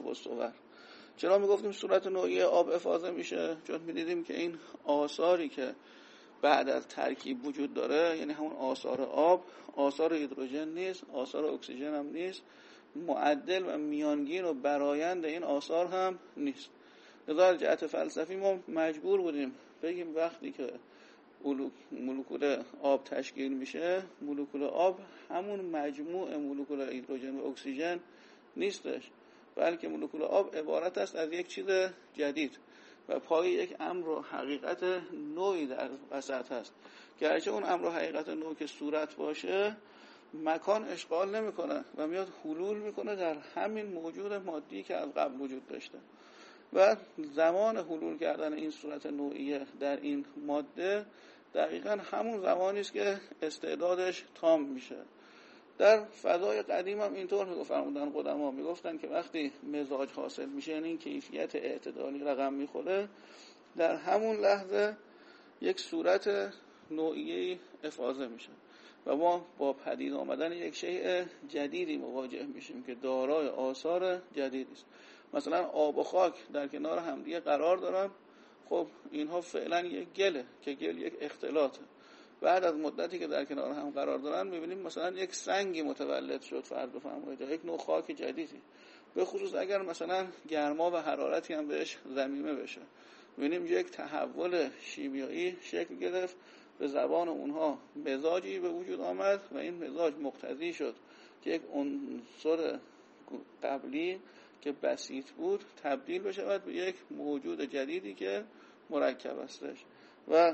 الصور. چرا میگفتیم صورت نوعی آب افاضه میشه؟ چون میدیدیم که این آثاری که بعد از ترکیب وجود داره، یعنی همون آثار آب، آثار هیدروژن نیست، آثار اکسیژن هم نیست، معدل و میانگین و برآیند این آثار هم نیست. لذا جهت فلسفی ما مجبور بودیم بگیم وقتی که مولکول آب تشکیل میشه، مولکول آب همون مجموع مولکول هیدروژن و اکسیژن نیستش، بلکه مولکول آب عبارت است از یک چیز جدید و پای یک امر و حقیقت نوعی در وسط هست. گرچه اون امر و حقیقت نوع که صورت باشه، مکان اشغال نمیکنه و میاد حلول میکنه در همین موجود مادی که از قبل وجود داشته و زمان حلول کردن این صورت نوعیه در این ماده دقیقاً همون زمانی است که استعدادش تام میشه. در فضای قدیم هم اینطور میگفتن قدما، میگفتن که وقتی مزاج حاصل میشه، یعنی این کیفیت اعتدالی رقم میخوره، در همون لحظه یک صورت نوعیه افاضه میشه و ما با پدید آمدن یک شیء جدیدی مواجه میشیم که دارای آثار جدیدی است. مثلا آب و خاک در کنار همدیگه قرار دارن، خب اینها فعلا یک گله که گل یک اختلاطه. بعد از مدتی که در کنار هم قرار دارن میبینیم مثلا یک سنگی متولد شد، فرض بفرمایید، یک نوع خاک جدیدی، به خصوص اگر مثلا گرما و حرارتی هم بهش ضمیمه بشه، میبینیم یک تحول شیمیایی شکل گرفت، به زبان اونها مزاجی به وجود آمد و این مزاج مقتضی شد که یک عنصر قبلی که بسیط بود تبدیل بشود به یک موجود جدیدی که مرکب استش و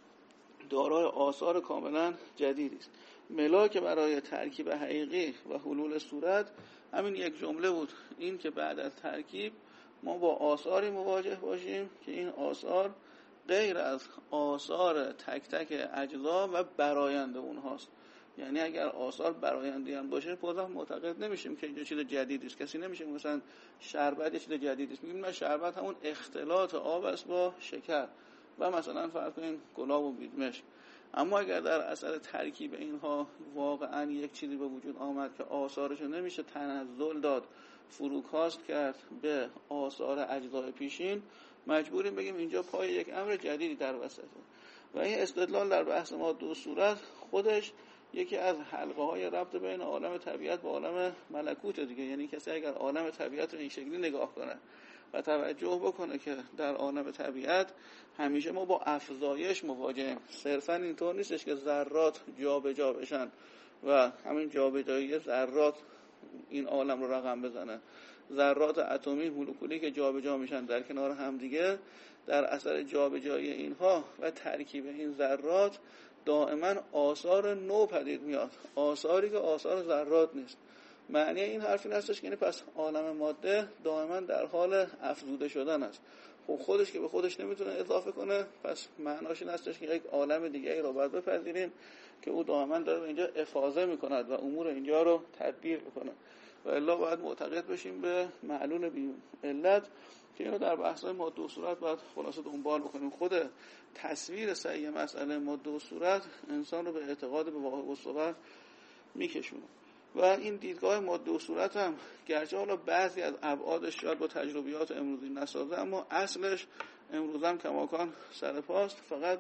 دارای آثار کاملا جدیدی است. ملاک برای ترکیب حقیقی و حلول صورت همین یک جمله بود، این که بعد از ترکیب ما با آثاری مواجه باشیم که این آثار غیر از آثار تک تک اجزا و برآیند اونهاست. یعنی اگر آثار برآیندی هم باشه، بازم معتقد نمیشیم که اینجا چیز جدیدی است. کسی نمیشه مثلا شربت یه چیز جدیدی است، میگیم نه، شربت همون اختلاط آب است با شکر و مثلا فرض کنیم گلاب و بیدمش. اما اگر در اثر ترکیب اینها واقعا یک چیزی به وجود آمد که آثارش نمیشه تنزل داد، فروکاست کرد به آثار اجزای پیشین، مجبوریم بگیم اینجا پای یک امر جدیدی در وسطه. و این استدلال در بحث ماده و صورت خودش یکی از حلقه های ربط بین عالم طبیعت و عالم ملکوت دیگه. یعنی کسی اگر عالم طبیعت رو این شکلی نگاه کنه و توجه بکنه که در عالم طبیعت همیشه ما با افزایش مواجهیم، صرفا اینطور نیستش که ذرات جابجا بشن و همین جابجایی ذرات این عالم رو رقم بزنه. ذرات اتمی مولکولی که جابجا میشن در کنار هم دیگه، در اثر جابجایی اینها و ترکیب این ذرات دائما آثار نو پدید میاد، آثاری که آثار ذرات نیست. معنی این حرف این هستش که یعنی پس عالم ماده دائما در حال افزوده شدن است. خب خودش که به خودش نمیتونه اضافه کنه، پس معناش این هستش که یک عالم دیگه‌ای رو باید بپذیریم که او دائما داره اینجا افاضه میکند و امور اینجا رو تدبیر میکنه. و الا باید معتقد بشیم به معلول بی علت که اینو در بحث‌های ماده و صورت باید خلاصه دنبال بکنیم. خود تصویر صحیح مسئله ماده و صورت انسان رو به اعتقاد به واقع و صور میکشونه. و این دیدگاه ماده و صورت هم گرچه حالا بعضی از ابعادش شاید با تجربیات امروزی نسازه، اما اصلش امروز هم کماکان سر پاست، فقط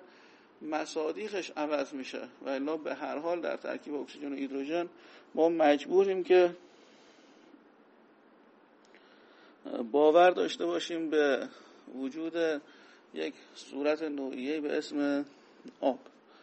مصادیقش عوض میشه. و الا به هر حال در ترکیب اکسیژن و هیدروژن ما مجبوریم که باور داشته باشیم به وجود یک صورت نوعیه به اسم آب.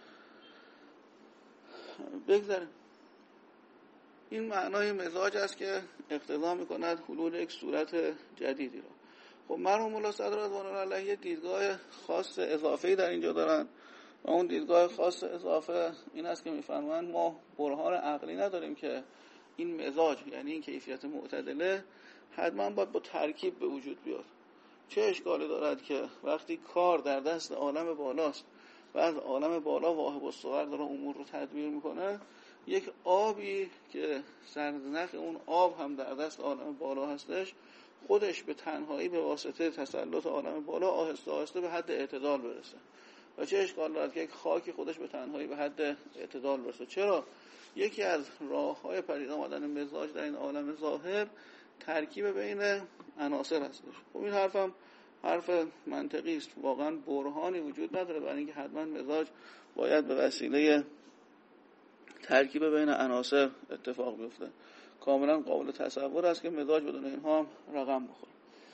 بگذاریم این معنای مزاج است که اقتضا میکند حلول یک صورت جدیدی را. خب مرحوم مولا صدر رضوان الله علیه دیدگاه خاص اضافه‌ای در اینجا دارن و اون دیدگاه خاص اضافه این است که میفرمایند ما برهان عقلی نداریم که این مزاج، یعنی این کیفیت معتدله، حتما باید با ترکیب به وجود بیاد. چه اشکالی دارد که وقتی کار در دست عالم بالاست و از عالم بالا واهب الصور داره امور رو تدبیر میکنه، یک آبی که سرنخ اون آب هم در دست عالم بالا هستش، خودش به تنهایی به واسطه تسلط عالم بالا آهسته آهسته به حد اعتدال برسه. و چه اشکال دارد که یک خاکی خودش به تنهایی به حد اعتدال برسه؟ چرا؟ یکی از راه‌های پدید آمدن مزاج در این عالم ظاهر ترکیب بین عناصر هستش. خب این حرف منطقی است، واقعا برهانی وجود نداره برای اینکه حتما مزاج باید به وسیله ترکیب بین عناصر اتفاق بیفته. کاملا قابل تصور است که مزاج بدون اینها هم رقم بخوره.